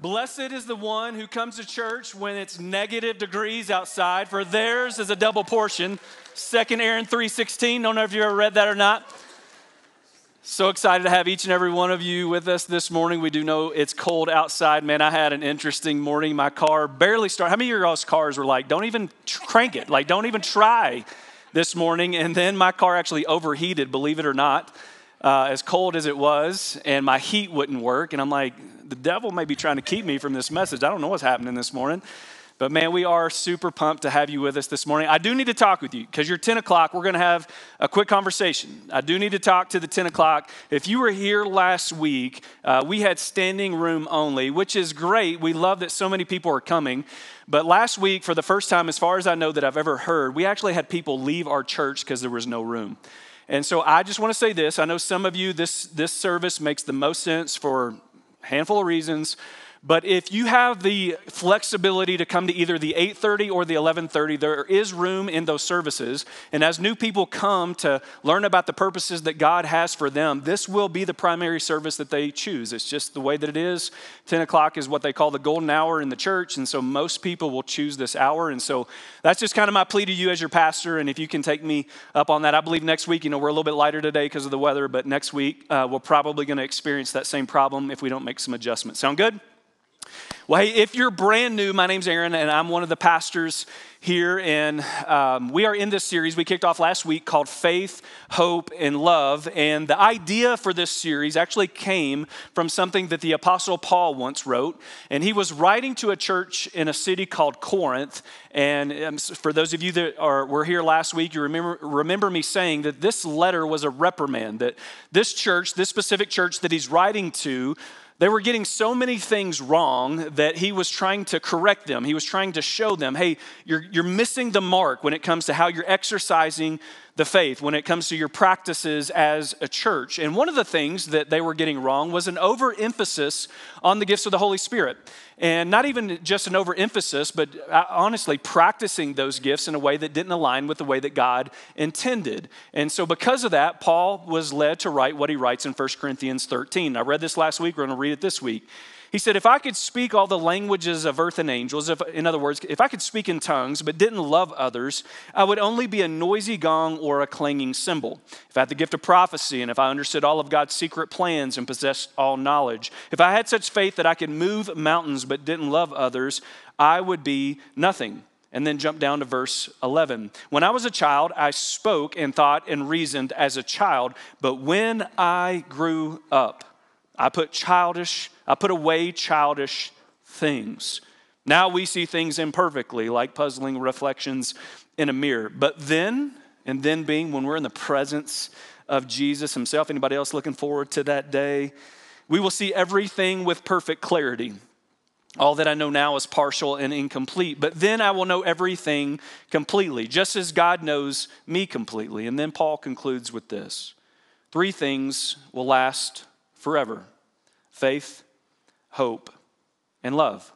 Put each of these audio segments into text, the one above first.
Blessed is the one who comes to church when it's negative degrees outside, for theirs is a double portion. 2 Aaron 3:16, don't know if you ever read that or not. So excited to have each and every one of you with us this morning. We do know it's cold outside. Man, I had an interesting morning. My car barely started. How many of your guys' cars were like, don't even crank it, like don't even try this morning? And then my car actually overheated, believe it or not, as cold as it was, and my heat wouldn't work. And I'm like, the devil may be trying to keep me from this message. I don't know what's happening this morning. But man, we are super pumped to have you with us this morning. I do need to talk with you because you're 10 o'clock. We're going to have a quick conversation. I do need to talk to the 10 o'clock. If you were here last week, we had standing room only, which is great. We love that so many people are coming. But last week, for the first time, as far as I know that I've ever heard, we actually had people leave our church because there was no room. And so I just want to say this. I know some of you, this service makes the most sense for a handful of reasons. But if you have the flexibility to come to either the 8:30 or the 11:30, there is room in those services. And as new people come to learn about the purposes that God has for them, this will be the primary service that they choose. It's just the way that it is. 10 o'clock is what they call the golden hour in the church. And so most people will choose this hour. And so that's just kind of my plea to you as your pastor. And if you can take me up on that, I believe next week, we're a little bit lighter today because of the weather, but next week we're probably going to experience that same problem if we don't make some adjustments. Sound good? Well, hey, if you're brand new, my name's Aaron, and I'm one of the pastors here, and we are in this series we kicked off last week called Faith, Hope, and Love, and the idea for this series actually came from something that the Apostle Paul once wrote, and he was writing to a church in a city called Corinth, and for those of you that were here last week, you remember me saying that this letter was a reprimand, that this church, this specific church that he's writing to, they were getting so many things wrong that he was trying to correct them. He was trying to show them, hey, you're missing the mark when it comes to how you're exercising the faith, when it comes to your practices as a church. And one of the things that they were getting wrong was an overemphasis on the gifts of the Holy Spirit. And not even just an overemphasis, but honestly practicing those gifts in a way that didn't align with the way that God intended. And so because of that, Paul was led to write what he writes in 1 Corinthians 13. I read this last week. We're going to read it this week. He said, if I could speak all the languages of earth and angels, in other words, if I could speak in tongues but didn't love others, I would only be a noisy gong or a clanging cymbal. If I had the gift of prophecy and if I understood all of God's secret plans and possessed all knowledge, if I had such faith that I could move mountains but didn't love others, I would be nothing. And then jump down to verse 11. When I was a child, I spoke and thought and reasoned as a child, but when I grew up, I put away childish things. Now we see things imperfectly, like puzzling reflections in a mirror. But then, and then being when we're in the presence of Jesus himself, anybody else looking forward to that day? We will see everything with perfect clarity. All that I know now is partial and incomplete, but then I will know everything completely, just as God knows me completely. And then Paul concludes with this. 3 things will last forever: faith, hope, and love.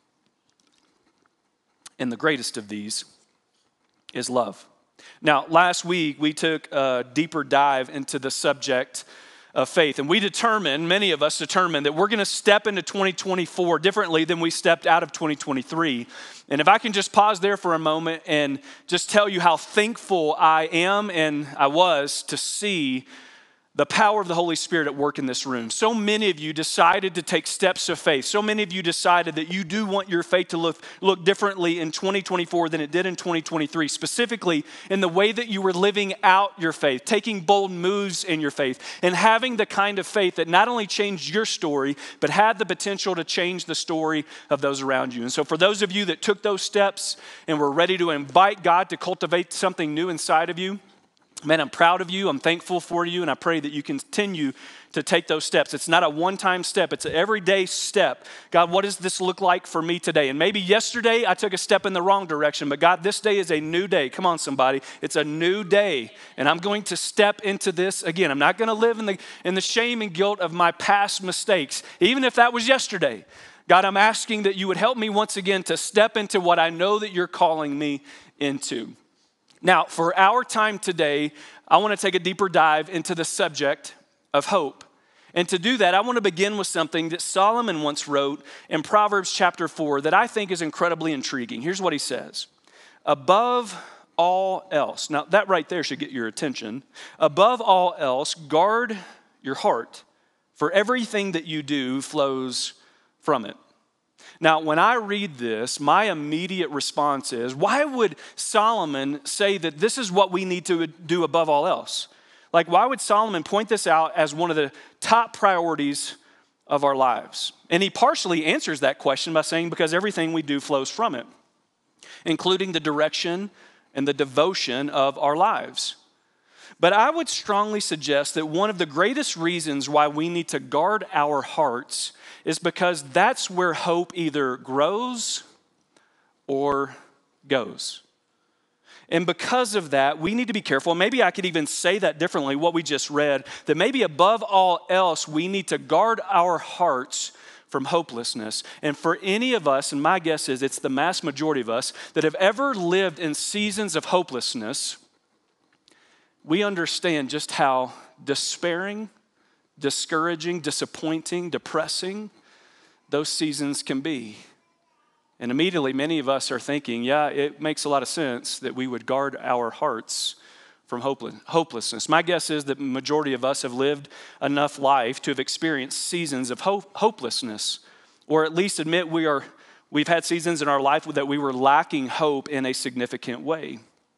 And the greatest of these is love. Now, last week we took a deeper dive into the subject of faith. And many of us determined that we're going to step into 2024 differently than we stepped out of 2023. And if I can just pause there for a moment and just tell you how thankful I am and I was to see the power of the Holy Spirit at work in this room. So many of you decided to take steps of faith. So many of you decided that you do want your faith to look differently in 2024 than it did in 2023, specifically in the way that you were living out your faith, taking bold moves in your faith, and having the kind of faith that not only changed your story, but had the potential to change the story of those around you. And so for those of you that took those steps and were ready to invite God to cultivate something new inside of you, man, I'm proud of you. I'm thankful for you. And I pray that you continue to take those steps. It's not a one-time step. It's an everyday step. God, what does this look like for me today? And maybe yesterday I took a step in the wrong direction. But God, this day is a new day. Come on, somebody. It's a new day. And I'm going to step into this again. I'm not going to live in the shame and guilt of my past mistakes, even if that was yesterday. God, I'm asking that you would help me once again to step into what I know that you're calling me into. Now, for our time today, I want to take a deeper dive into the subject of hope. And to do that, I want to begin with something that Solomon once wrote in Proverbs chapter 4 that I think is incredibly intriguing. Here's what he says. Above all else, now that right there should get your attention. Above all else, guard your heart, for everything that you do flows from it. Now, when I read this, my immediate response is, why would Solomon say that this is what we need to do above all else? Like, why would Solomon point this out as one of the top priorities of our lives? And he partially answers that question by saying, because everything we do flows from it, including the direction and the devotion of our lives. But I would strongly suggest that one of the greatest reasons why we need to guard our hearts is because that's where hope either grows or goes. And because of that, we need to be careful. Maybe I could even say that differently, what we just read, that maybe above all else, we need to guard our hearts from hopelessness. And for any of us, and my guess is it's the mass majority of us, that have ever lived in seasons of hopelessness, we understand just how despairing, discouraging, disappointing, depressing those seasons can be. And immediately, many of us are thinking, yeah, it makes a lot of sense that we would guard our hearts from hopelessness. My guess is that the majority of us have lived enough life to have experienced seasons of hopelessness, or at least admit we've had seasons in our life that we were lacking hope in a significant way.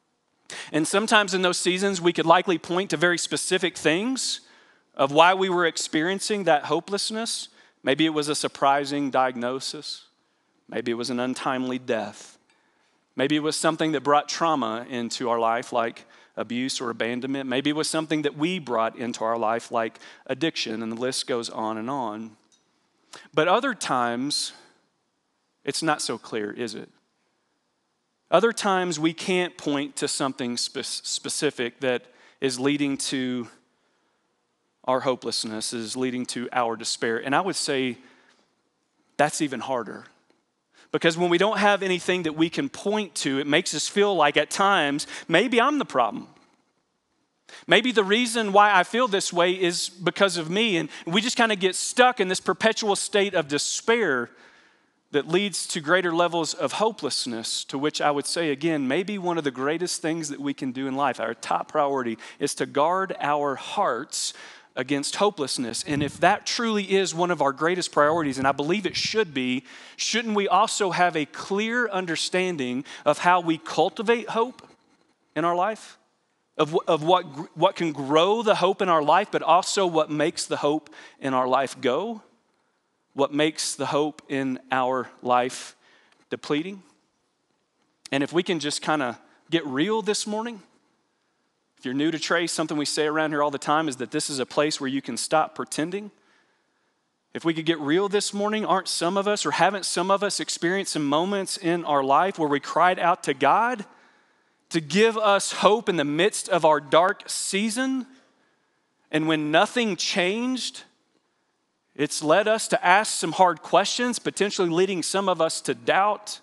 And sometimes in those seasons, we could likely point to very specific things of why we were experiencing that hopelessness. Maybe it was a surprising diagnosis. Maybe it was an untimely death. Maybe it was something that brought trauma into our life, like abuse or abandonment. Maybe it was something that we brought into our life, like addiction, and the list goes on and on. But other times, it's not so clear, is it? Other times, we can't point to something specific that is leading to our hopelessness, is leading to our despair. And I would say that's even harder. Because when we don't have anything that we can point to, it makes us feel like at times, maybe I'm the problem. Maybe the reason why I feel this way is because of me. And we just kind of get stuck in this perpetual state of despair that leads to greater levels of hopelessness, to which I would say, again, maybe one of the greatest things that we can do in life, our top priority, is to guard our hearts against hopelessness. And if that truly is one of our greatest priorities, and I believe it should be, shouldn't we also have a clear understanding of how we cultivate hope in our life? Of what can grow the hope in our life, but also what makes the hope in our life go? What makes the hope in our life depleting? And if we can just kind of get real this morning. If you're new to Trace, something we say around here all the time is that this is a place where you can stop pretending. If we could get real this morning, aren't some of us, or haven't some of us experienced some moments in our life where we cried out to God to give us hope in the midst of our dark season? And when nothing changed, it's led us to ask some hard questions, potentially leading some of us to doubt.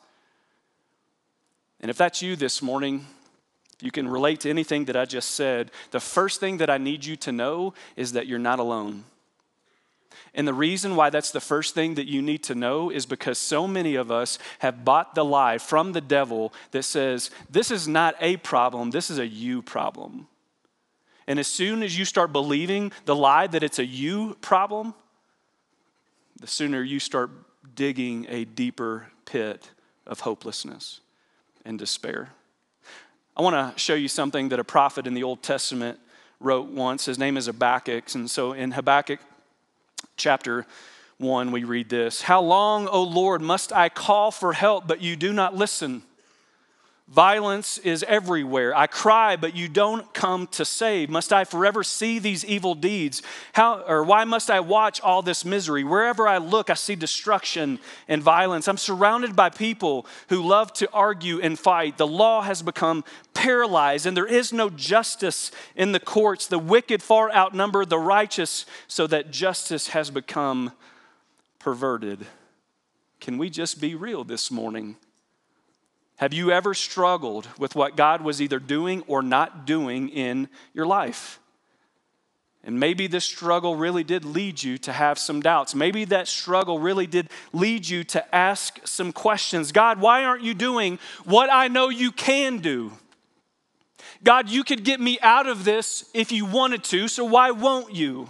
And if that's you this morning, you can relate to anything that I just said. The first thing that I need you to know is that you're not alone. And the reason why that's the first thing that you need to know is because so many of us have bought the lie from the devil that says, this is not a problem, this is a you problem. And as soon as you start believing the lie that it's a you problem, the sooner you start digging a deeper pit of hopelessness and despair. I want to show you something that a prophet in the Old Testament wrote once. His name is Habakkuk. And so in Habakkuk chapter 1, we read this. How long, O Lord, must I call for help, but you do not listen? Violence is everywhere. I cry, but you don't come to save. Must I forever see these evil deeds? Why must I watch all this misery? Wherever I look, I see destruction and violence. I'm surrounded by people who love to argue and fight. The law has become paralyzed, and there is no justice in the courts. The wicked far outnumber the righteous, so that justice has become perverted. Can we just be real this morning? Have you ever struggled with what God was either doing or not doing in your life? And maybe this struggle really did lead you to have some doubts. Maybe that struggle really did lead you to ask some questions. God, why aren't you doing what I know you can do? God, you could get me out of this if you wanted to, so why won't you?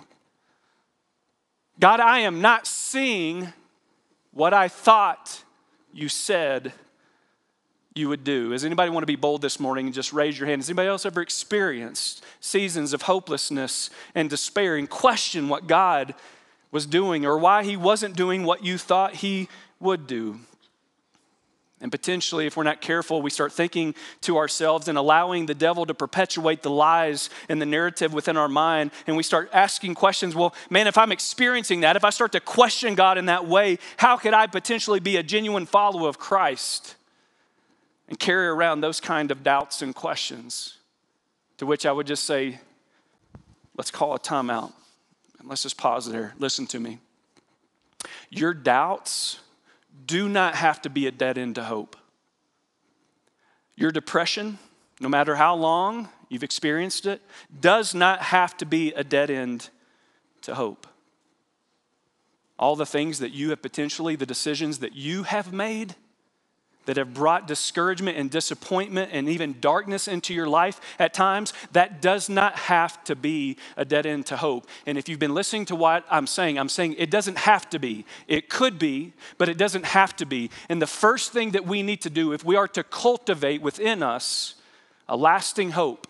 God, I am not seeing what I thought you said you would do. Does anybody want to be bold this morning and just raise your hand? Has anybody else ever experienced seasons of hopelessness and despair and question what God was doing or why he wasn't doing what you thought he would do? And potentially, if we're not careful, we start thinking to ourselves and allowing the devil to perpetuate the lies and the narrative within our mind. And we start asking questions, well, man, if I'm experiencing that, if I start to question God in that way, how could I potentially be a genuine follower of Christ? And carry around those kind of doubts and questions. To which I would just say, let's call a timeout. And let's just pause there. Listen to me. Your doubts do not have to be a dead end to hope. Your depression, no matter how long you've experienced it, does not have to be a dead end to hope. All the things that you have potentially, the decisions that you have made that have brought discouragement and disappointment and even darkness into your life at times, that does not have to be a dead end to hope. And if you've been listening to what I'm saying it doesn't have to be. It could be, but it doesn't have to be. And the first thing that we need to do if we are to cultivate within us a lasting hope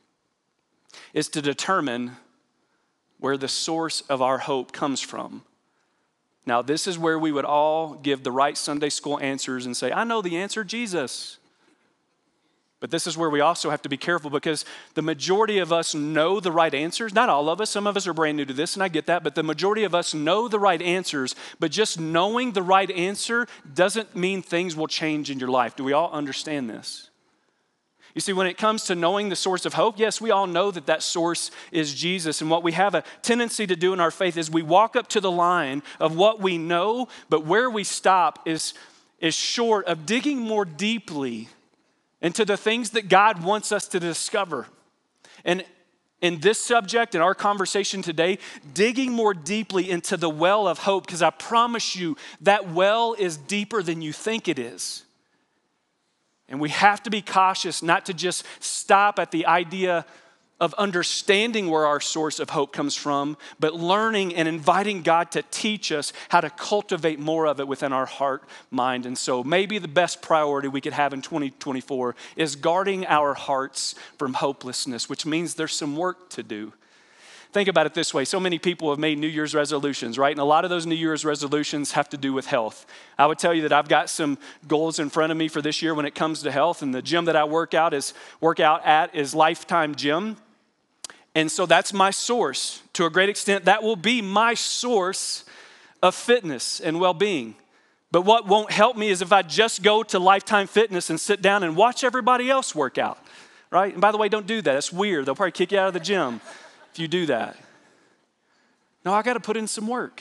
is to determine where the source of our hope comes from. Now, this is where we would all give the right Sunday school answers and say, I know the answer, Jesus. But this is where we also have to be careful because the majority of us know the right answers. Not all of us. Some of us are brand new to this, and I get that. But the majority of us know the right answers. But just knowing the right answer doesn't mean things will change in your life. Do we all understand this? You see, when it comes to knowing the source of hope, yes, we all know that source is Jesus. And what we have a tendency to do in our faith is we walk up to the line of what we know, but where we stop is short of digging more deeply into the things that God wants us to discover. And in this subject, in our conversation today, digging more deeply into the well of hope, because I promise you that well is deeper than you think it is. And we have to be cautious not to just stop at the idea of understanding where our source of hope comes from, but learning and inviting God to teach us how to cultivate more of it within our heart, mind, and soul. Maybe the best priority we could have in 2024 is guarding our hearts from hopelessness, which means there's some work to do. Think about it this way. So many people have made New Year's resolutions, right? And a lot of those New Year's resolutions have to do with health. I would tell you that I've got some goals in front of me for this year when it comes to health. And the gym that I work out at is Lifetime Gym. And so that's my source. To a great extent, that will be my source of fitness and well-being. But what won't help me is if I just go to Lifetime Fitness and sit down and watch everybody else work out, right? And by the way, don't do that. It's weird. They'll probably kick you out of the gym if you do that. No, I got to put in some work.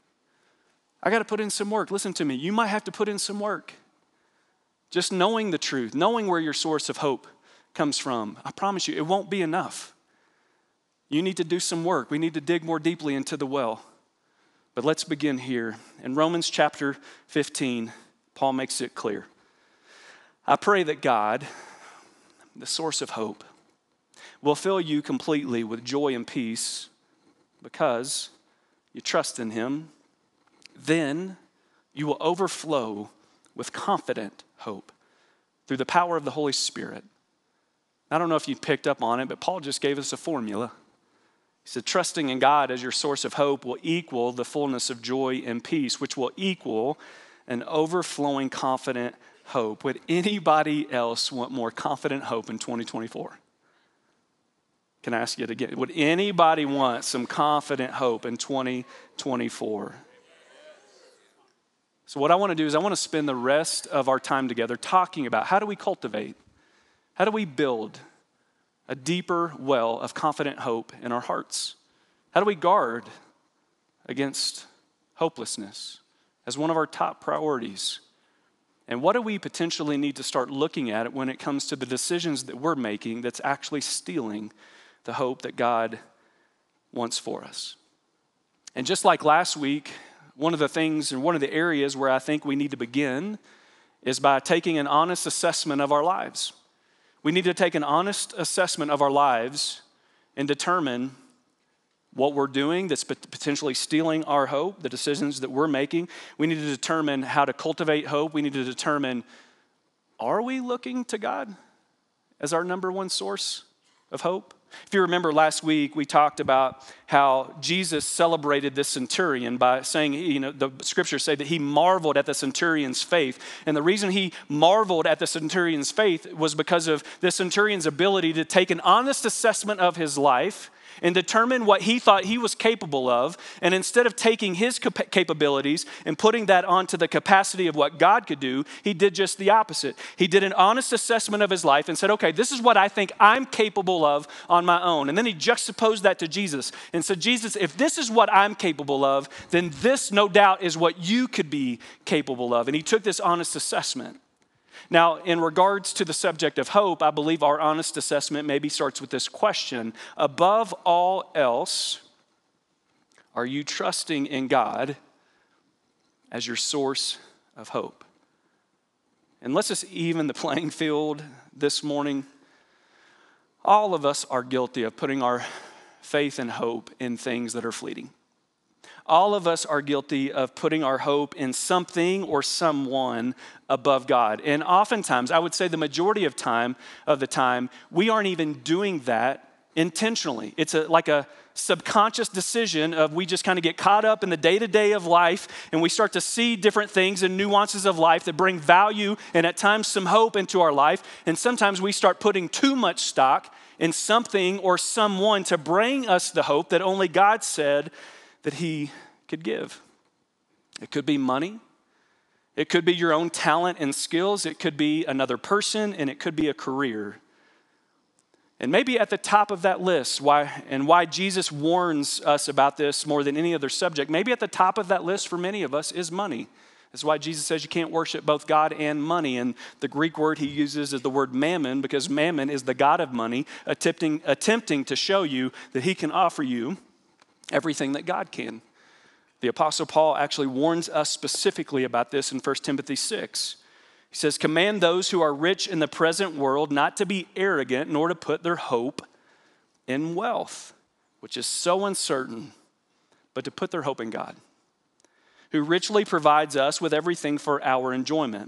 Listen to me. You might have to put in some work. Just knowing the truth, knowing where your source of hope comes from. I promise you, it won't be enough. You need to do some work. We need to dig more deeply into the well. But let's begin here. In Romans chapter 15, Paul makes it clear. I pray that God, the source of hope, will fill you completely with joy and peace because you trust in him. Then you will overflow with confident hope through the power of the Holy Spirit. I don't know if you picked up on it, but Paul just gave us a formula. He said, trusting in God as your source of hope will equal the fullness of joy and peace, which will equal an overflowing confident hope. Would anybody else want more confident hope in 2024? Can I ask you it again? Would anybody want some confident hope in 2024? So what I want to do is I want to spend the rest of our time together talking about how do we cultivate, how do we build a deeper well of confident hope in our hearts? How do we guard against hopelessness as one of our top priorities? And what do we potentially need to start looking at when it comes to the decisions that we're making that's actually stealing the hope that God wants for us. And just like last week, one of the things and one of the areas where I think we need to begin is by taking an honest assessment of our lives. We need to take an honest assessment of our lives and determine what we're doing that's potentially stealing our hope, the decisions that we're making. We need to determine how to cultivate hope. We need to determine, are we looking to God as our number one source of hope? If you remember last week, we talked about how Jesus celebrated this centurion by saying, the scriptures say that he marveled at the centurion's faith. And the reason he marveled at the centurion's faith was because of the centurion's ability to take an honest assessment of his life and determine what he thought he was capable of. And instead of taking his capabilities and putting that onto the capacity of what God could do, he did just the opposite. He did an honest assessment of his life and said, okay, this is what I think I'm capable of on my own. And then he juxtaposed that to Jesus and said, Jesus, if this is what I'm capable of, then this no doubt is what you could be capable of. And he took this honest assessment. Now, in regards to the subject of hope, I believe our honest assessment maybe starts with this question. Above all else, are you trusting in God as your source of hope? And let's just even the playing field this morning. All of us are guilty of putting our faith and hope in things that are fleeting. All of us are guilty of putting our hope in something or someone above God. And oftentimes, I would say the majority of the time, we aren't even doing that intentionally. It's like a subconscious decision of we just kind of get caught up in the day-to-day of life and we start to see different things and nuances of life that bring value and at times some hope into our life. And sometimes we start putting too much stock in something or someone to bring us the hope that only God said that he could give. It could be money. It could be your own talent and skills. It could be another person, and it could be a career. And maybe at the top of that list, why Jesus warns us about this more than any other subject, maybe at the top of that list for many of us is money. That's why Jesus says you can't worship both God and money. And the Greek word he uses is the word mammon, because mammon is the god of money, attempting to show you that he can offer you everything that God can. The Apostle Paul actually warns us specifically about this in 1 Timothy 6. He says, command those who are rich in the present world not to be arrogant, nor to put their hope in wealth, which is so uncertain, but to put their hope in God, who richly provides us with everything for our enjoyment.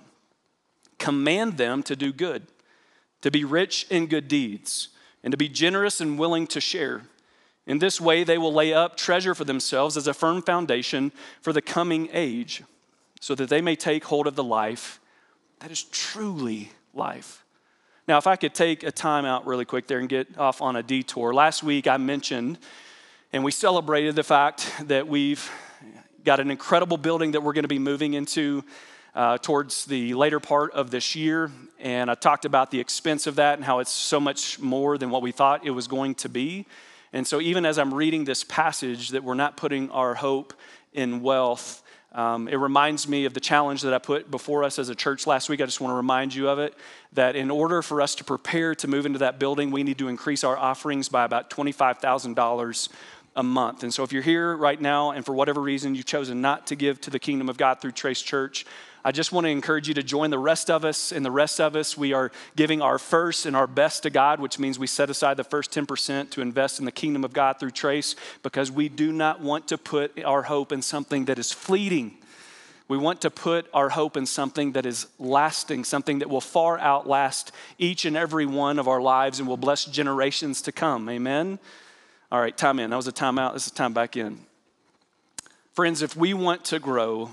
Command them to do good, to be rich in good deeds, and to be generous and willing to share. In this way, they will lay up treasure for themselves as a firm foundation for the coming age, so that they may take hold of the life that is truly life. Now, if I could take a time out really quick there and get off on a detour. Last week, I mentioned, and we celebrated the fact that we've got an incredible building that we're going to be moving into towards the later part of this year. And I talked about the expense of that and how it's so much more than what we thought it was going to be. And so even as I'm reading this passage that we're not putting our hope in wealth, it reminds me of the challenge that I put before us as a church last week. I just want to remind you of it, that in order for us to prepare to move into that building, we need to increase our offerings by about $25,000 a month. And so if you're here right now and for whatever reason you've chosen not to give to the kingdom of God through Trace Church, I just want to encourage you to join the rest of us. And the rest of us, we are giving our first and our best to God, which means we set aside the first 10% to invest in the kingdom of God through Trace, because we do not want to put our hope in something that is fleeting. We want to put our hope in something that is lasting, something that will far outlast each and every one of our lives and will bless generations to come. Amen? All right, time in. That was a time out. This is time back in. Friends, if we want to grow,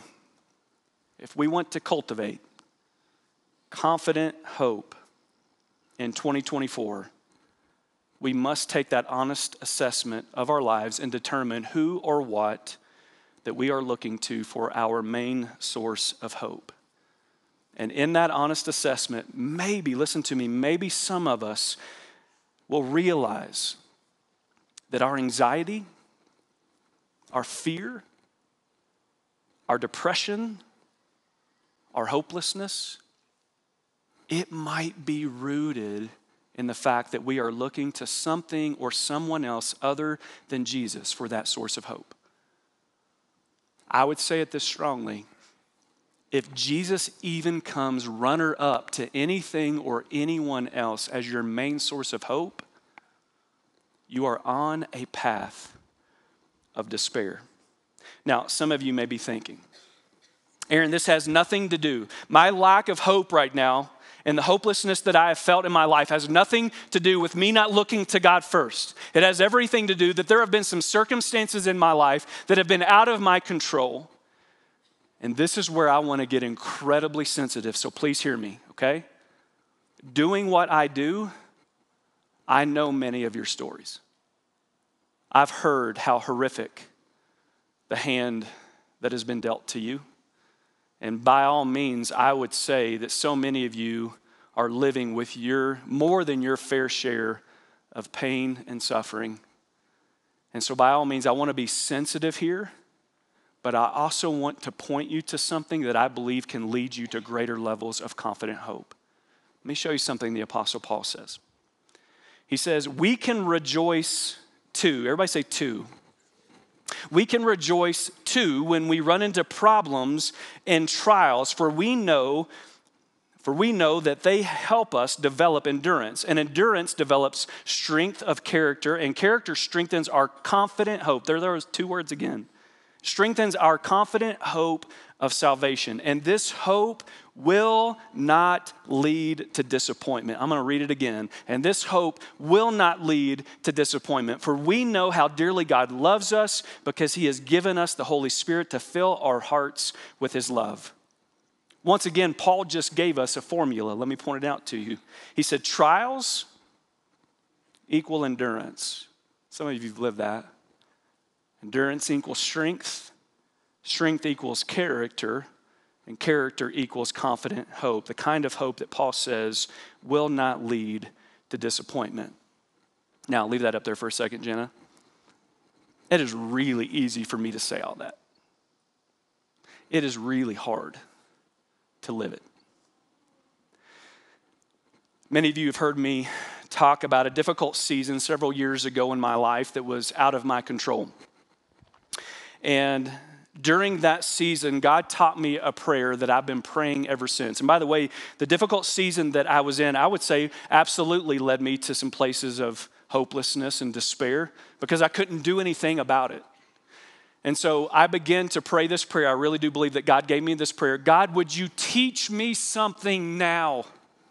if we want to cultivate confident hope in 2024, we must take that honest assessment of our lives and determine who or what that we are looking to for our main source of hope. And in that honest assessment, maybe, listen to me, maybe some of us will realize that our anxiety, our fear, our depression, our hopelessness, it might be rooted in the fact that we are looking to something or someone else other than Jesus for that source of hope. I would say it this strongly. If Jesus even comes runner up to anything or anyone else as your main source of hope, you are on a path of despair. Now, some of you may be thinking, Aaron, this has nothing to do. My lack of hope right now and the hopelessness that I have felt in my life has nothing to do with me not looking to God first. It has everything to do that there have been some circumstances in my life that have been out of my control. And this is where I want to get incredibly sensitive, so please hear me, okay? Doing what I do, I know many of your stories. I've heard how horrific the hand that has been dealt to you. And by all means, I would say that so many of you are living with more than your fair share of pain and suffering. And so by all means, I want to be sensitive here, but I also want to point you to something that I believe can lead you to greater levels of confident hope. Let me show you something the Apostle Paul says. He says, we can rejoice too. Everybody say too. We can rejoice too when we run into problems and trials, for we know that they help us develop endurance. And endurance develops strength of character, and character strengthens our confident hope. There are those two words again. Strengthens our confident hope of salvation. And this hope will not lead to disappointment. I'm going to read it again. And this hope will not lead to disappointment. For we know how dearly God loves us because he has given us the Holy Spirit to fill our hearts with his love. Once again, Paul just gave us a formula. Let me point it out to you. He said, trials equal endurance. Some of you have lived that. Endurance equals strength. Strength equals character. And character equals confident hope. The kind of hope that Paul says will not lead to disappointment. Now, leave that up there for a second, Jenna. It is really easy for me to say all that. It is really hard to live it. Many of you have heard me talk about a difficult season several years ago in my life that was out of my control. And during that season, God taught me a prayer that I've been praying ever since. And by the way, the difficult season that I was in, I would say absolutely led me to some places of hopelessness and despair because I couldn't do anything about it. And so I began to pray this prayer. I really do believe that God gave me this prayer. God, would you teach me something now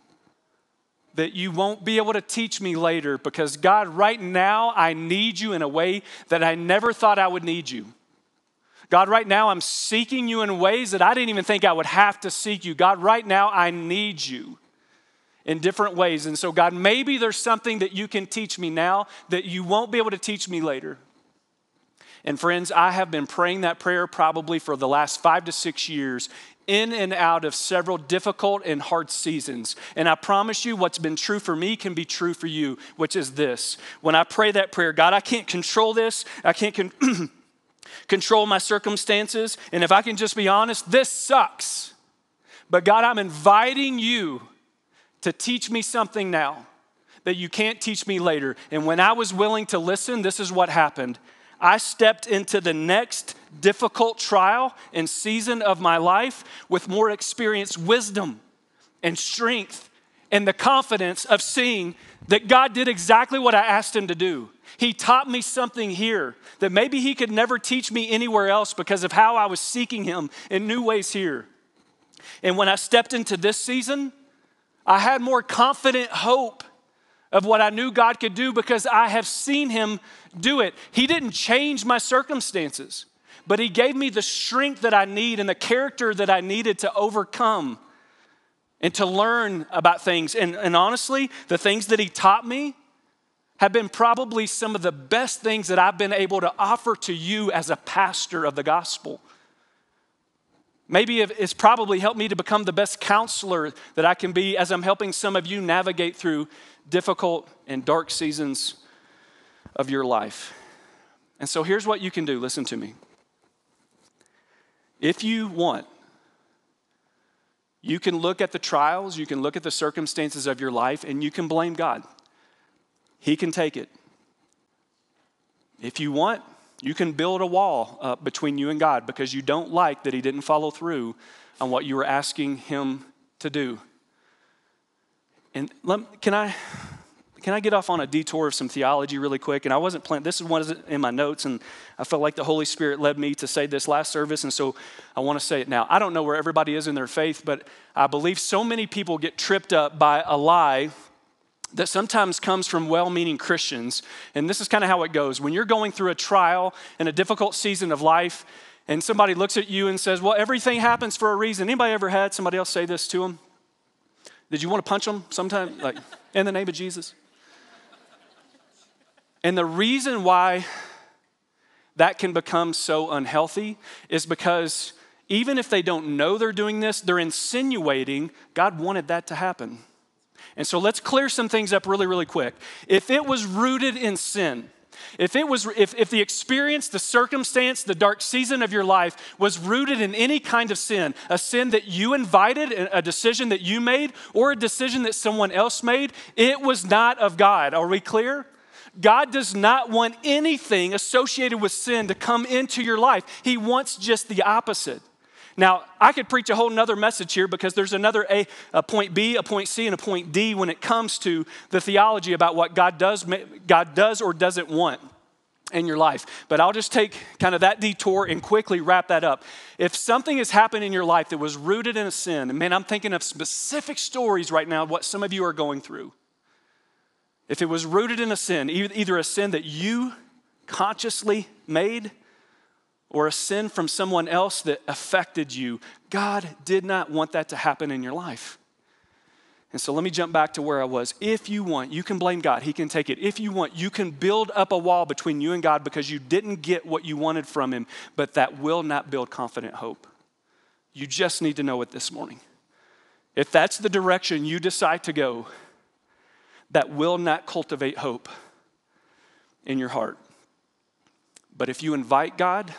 that you won't be able to teach me later? Because God, right now, I need you in a way that I never thought I would need you. God, right now, I'm seeking you in ways that I didn't even think I would have to seek you. God, right now, I need you in different ways. And so, God, maybe there's something that you can teach me now that you won't be able to teach me later. And friends, I have been praying that prayer probably for the last 5 to 6 years, in and out of several difficult and hard seasons. And I promise you what's been true for me can be true for you, which is this. When I pray that prayer, God, I can't control this. I can't control my circumstances. And if I can just be honest, this sucks. But God, I'm inviting you to teach me something now that you can't teach me later. And when I was willing to listen, this is what happened. I stepped into the next difficult trial and season of my life with more experienced wisdom and strength and the confidence of seeing that God did exactly what I asked him to do. He taught me something here that maybe he could never teach me anywhere else because of how I was seeking him in new ways here. And when I stepped into this season, I had more confident hope of what I knew God could do because I have seen him do it. He didn't change my circumstances, but he gave me the strength that I need and the character that I needed to overcome and to learn about things. And honestly, the things that he taught me have been probably some of the best things that I've been able to offer to you as a pastor of the gospel. Maybe it's probably helped me to become the best counselor that I can be as I'm helping some of you navigate through difficult and dark seasons of your life. And so here's what you can do. Listen to me. If you want You can look at the trials, you can look at the circumstances of your life, and you can blame God. He can take it. If you want, you can build a wall up between you and God because you don't like that he didn't follow through on what you were asking him to do. And can I get off on a detour of some theology really quick? And I wasn't planning, this is what is in my notes, and I felt like the Holy Spirit led me to say this last service, and so I want to say it now. I don't know where everybody is in their faith, but I believe so many people get tripped up by a lie that sometimes comes from well-meaning Christians. And this is kind of how it goes. When you're going through a trial and a difficult season of life, and somebody looks at you and says, well, everything happens for a reason. Anybody ever had somebody else say this to them? Did you want to punch them sometime? Like, in the name of Jesus? And the reason why that can become so unhealthy is because even if they don't know they're doing this, they're insinuating God wanted that to happen. And so let's clear some things up really, really quick. If it was rooted in sin, if the experience, the circumstance, the dark season of your life was rooted in any kind of sin, a sin that you invited, a decision that you made, or a decision that someone else made, it was not of God. Are we clear? God does not want anything associated with sin to come into your life. He wants just the opposite. Now, I could preach a whole nother message here because there's another a point B, a point C, and a point D when it comes to the theology about what God does or doesn't want in your life. But I'll just take kind of that detour and quickly wrap that up. If something has happened in your life that was rooted in a sin, and man, I'm thinking of specific stories right now, what some of you are going through. If it was rooted in a sin, either a sin that you consciously made, or a sin from someone else that affected you, God did not want that to happen in your life. And so let me jump back to where I was. If you want, you can blame God. He can take it. If you want, you can build up a wall between you and God because you didn't get what you wanted from him, but that will not build confident hope. You just need to know it this morning. If that's the direction you decide to go, that will not cultivate hope in your heart. But if you invite God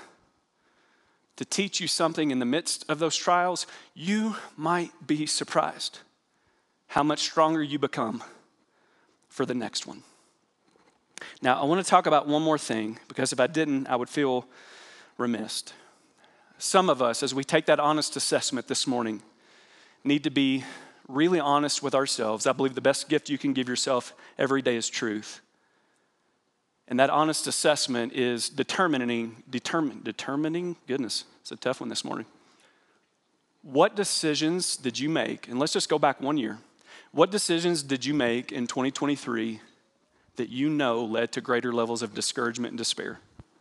to teach you something in the midst of those trials, you might be surprised how much stronger you become for the next one. Now, I want to talk about one more thing, because if I didn't, I would feel remiss. Some of us, as we take that honest assessment this morning, need to be really honest with ourselves. I believe the best gift you can give yourself every day is truth. And that honest assessment is determining, goodness, it's a tough one this morning. What decisions did you make, and let's just go back 1 year. What decisions did you make in 2023 that you know led to greater levels of discouragement and despair?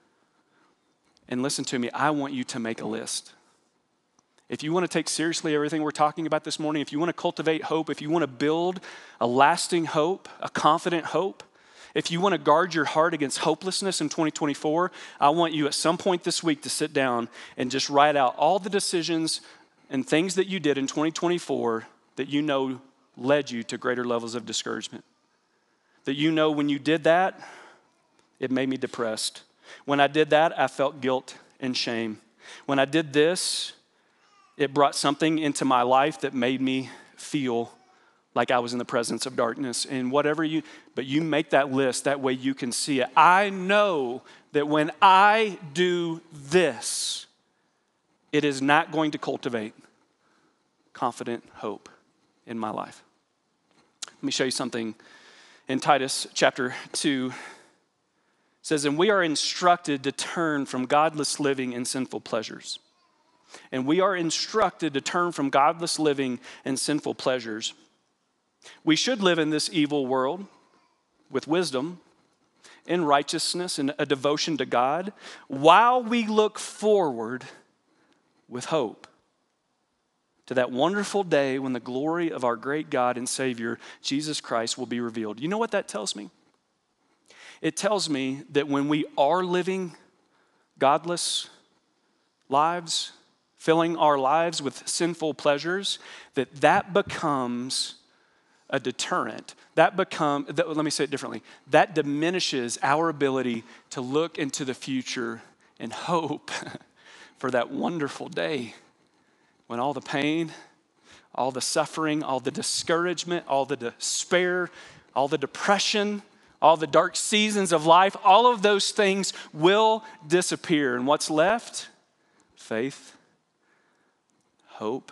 And listen to me, I want you to make a list. If you want to take seriously everything we're talking about this morning, if you want to cultivate hope, if you want to build a lasting hope, a confident hope, if you want to guard your heart against hopelessness in 2024, I want you at some point this week to sit down and just write out all the decisions and things that you did in 2024 that you know led you to greater levels of discouragement. That you know when you did that, it made me depressed. When I did that, I felt guilt and shame. When I did this, it brought something into my life that made me feel like I was in the presence of darkness. And but you make that list, that way you can see it. I know that when I do this, it is not going to cultivate confident hope in my life. Let me show you something in Titus chapter 2. It says, and we are instructed to turn from godless living and sinful pleasures. And we are instructed to turn from godless living and sinful pleasures. We should live in this evil world with wisdom, in righteousness, and a devotion to God, while we look forward with hope to that wonderful day when the glory of our great God and Savior, Jesus Christ, will be revealed. You know what that tells me? It tells me that when we are living godless lives, filling our lives with sinful pleasures, that becomes a deterrent. Let me say it differently. That diminishes our ability to look into the future and hope for that wonderful day when all the pain, all the suffering, all the discouragement, all the despair, all the depression, all the dark seasons of life, all of those things will disappear. And what's left? Faith, hope,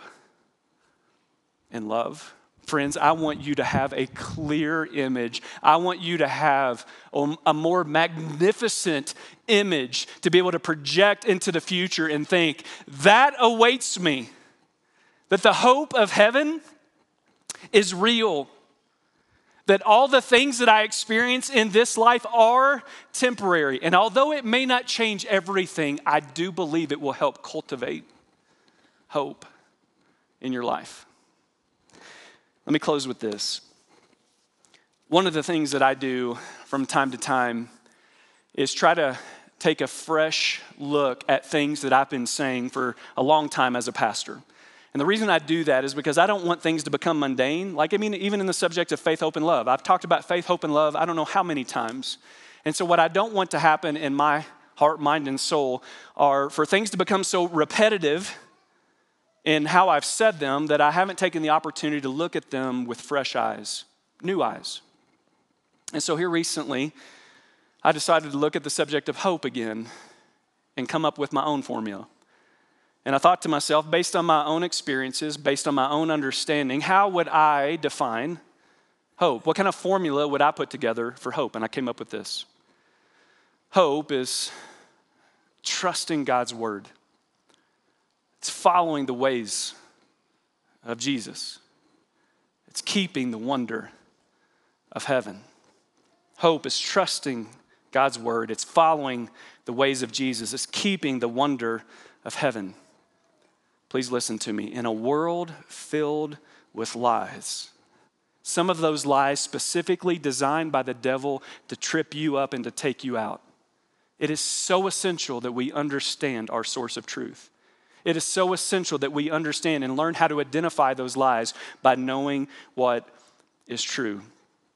and love. Friends, I want you to have a clear image. I want you to have a more magnificent image to be able to project into the future and think, that awaits me. That the hope of heaven is real. That all the things that I experience in this life are temporary. And although it may not change everything, I do believe it will help cultivate hope in your life. Let me close with this. One of the things that I do from time to time is try to take a fresh look at things that I've been saying for a long time as a pastor. And the reason I do that is because I don't want things to become mundane. Even in the subject of faith, hope, and love. I've talked about faith, hope, and love I don't know how many times. And so what I don't want to happen in my heart, mind, and soul are for things to become so repetitive in how I've said them that I haven't taken the opportunity to look at them with fresh eyes, new eyes. And so here recently, I decided to look at the subject of hope again and come up with my own formula. And I thought to myself, based on my own experiences, based on my own understanding, how would I define hope? What kind of formula would I put together for hope? And I came up with this. Hope is trusting God's word. It's following the ways of Jesus. It's keeping the wonder of heaven. Hope is trusting God's word. It's following the ways of Jesus. It's keeping the wonder of heaven. Please listen to me. In a world filled with lies, some of those lies specifically designed by the devil to trip you up and to take you out, it is so essential that we understand our source of truth. It is so essential that we understand and learn how to identify those lies by knowing what is true.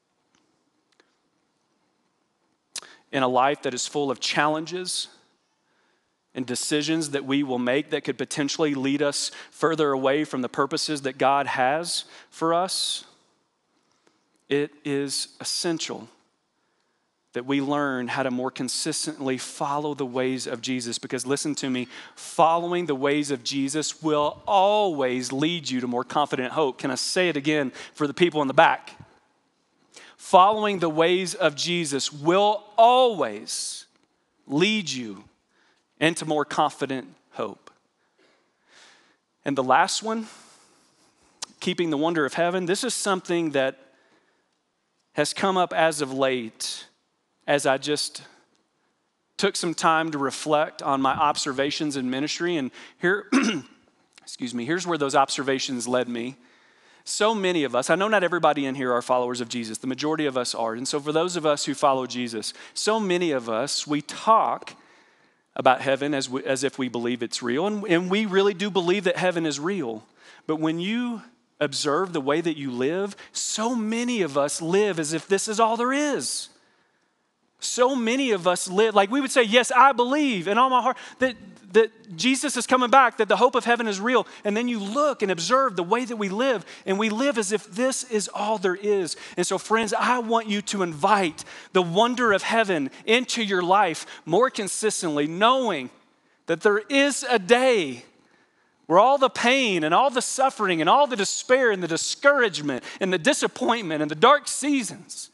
In a life that is full of challenges and decisions that we will make that could potentially lead us further away from the purposes that God has for us, it is essential that we learn how to more consistently follow the ways of Jesus. Because listen to me, following the ways of Jesus will always lead you to more confident hope. Can I say it again for the people in the back? Following the ways of Jesus will always lead you into more confident hope. And the last one, keeping the wonder of heaven, this is something that has come up as of late as I just took some time to reflect on my observations in ministry. And here, here's where those observations led me. So many of us, I know not everybody in here are followers of Jesus. The majority of us are. And so for those of us who follow Jesus, so many of us, we talk about heaven as if we believe it's real. And we really do believe that heaven is real. But when you observe the way that you live, so many of us live as if this is all there is. So many of us live, like we would say, yes, I believe in all my heart that Jesus is coming back, that the hope of heaven is real. And then you look and observe the way that we live, and we live as if this is all there is. And so friends, I want you to invite the wonder of heaven into your life more consistently, knowing that there is a day where all the pain and all the suffering and all the despair and the discouragement and the disappointment and the dark seasons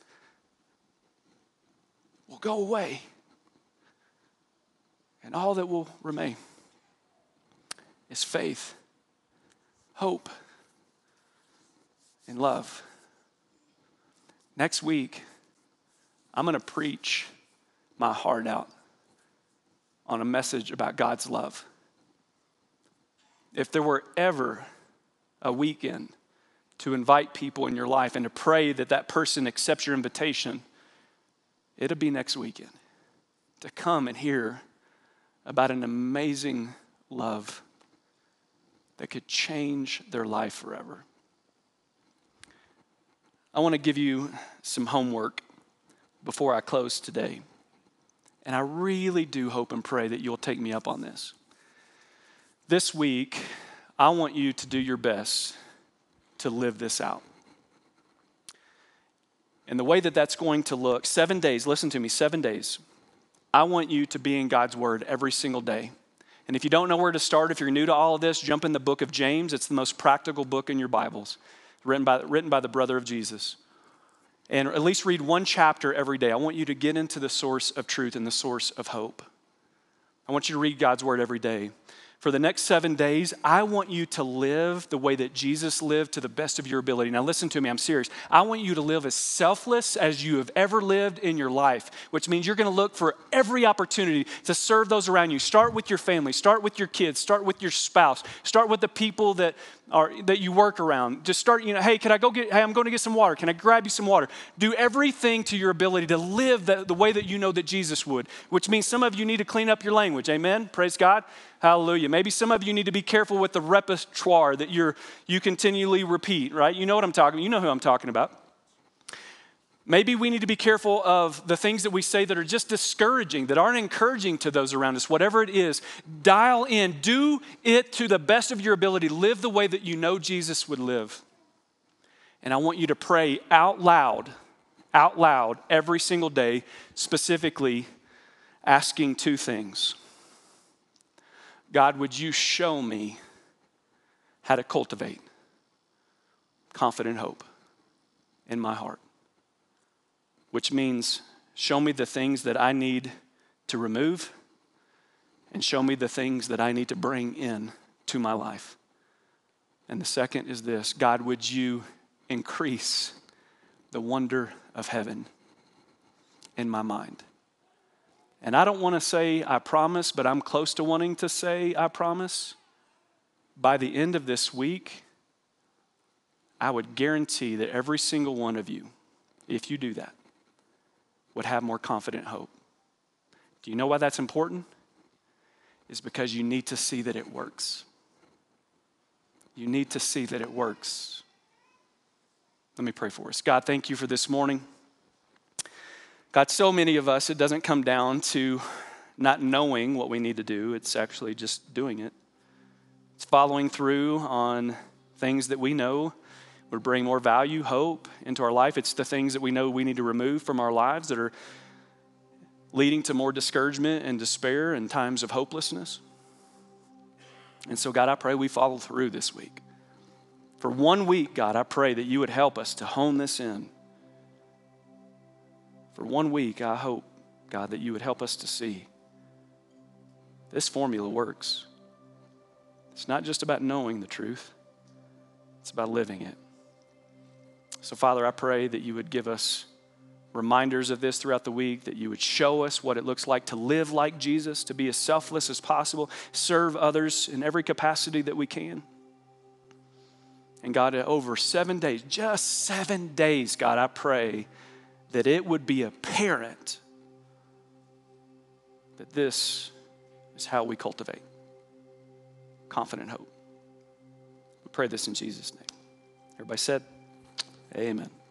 will go away. And all that will remain is faith, hope, and love. Next week, I'm going to preach my heart out on a message about God's love. If there were ever a weekend to invite people in your life and to pray that that person accepts your invitation, it'll be next weekend to come and hear about an amazing love that could change their life forever. I want to give you some homework before I close today. And I really do hope and pray that you'll take me up on this. This week, I want you to do your best to live this out. And the way that that's going to look, 7 days, listen to me, 7 days. I want you to be in God's word every single day. And if you don't know where to start, if you're new to all of this, jump in the book of James. It's the most practical book in your Bibles, written by the brother of Jesus. And at least read one chapter every day. I want you to get into the source of truth and the source of hope. I want you to read God's word every day. For the next 7 days, I want you to live the way that Jesus lived to the best of your ability. Now listen to me, I'm serious. I want you to live as selfless as you have ever lived in your life, which means you're going to look for every opportunity to serve those around you. Start with your family, start with your kids, start with your spouse, start with the people that you work around. Just start, hey, I'm going to get some water. Can I grab you some water? Do everything to your ability to live the way that you know that Jesus would, which means some of you need to clean up your language. Amen? Praise God. Hallelujah. Maybe some of you need to be careful with the repertoire that you continually repeat, right? You know what I'm talking about. You know who I'm talking about. Maybe we need to be careful of the things that we say that are just discouraging, that aren't encouraging to those around us. Whatever it is, dial in. Do it to the best of your ability. Live the way that you know Jesus would live. And I want you to pray out loud, every single day, specifically asking two things. God, would you show me how to cultivate confident hope in my heart? Which means show me the things that I need to remove and show me the things that I need to bring in to my life. And the second is this: God, would you increase the wonder of heaven in my mind? And I don't want to say I promise, but I'm close to wanting to say I promise. By the end of this week, I would guarantee that every single one of you, if you do that, would have more confident hope. Do you know why that's important? It's because you need to see that it works. You need to see that it works. Let me pray for us. God, thank you for this morning. God, so many of us, it doesn't come down to not knowing what we need to do. It's actually just doing it. It's following through on things that we know would bring more value, hope into our life. It's the things that we know we need to remove from our lives that are leading to more discouragement and despair and times of hopelessness. And so, God, I pray we follow through this week. For 1 week, God, I pray that you would help us to hone this in. For 1 week, I hope, God, that you would help us to see this formula works. It's not just about knowing the truth. It's about living it. So, Father, I pray that you would give us reminders of this throughout the week, that you would show us what it looks like to live like Jesus, to be as selfless as possible, serve others in every capacity that we can. And God, over 7 days, just 7 days, God, I pray that it would be apparent that this is how we cultivate confident hope. We pray this in Jesus' name. Everybody said, amen.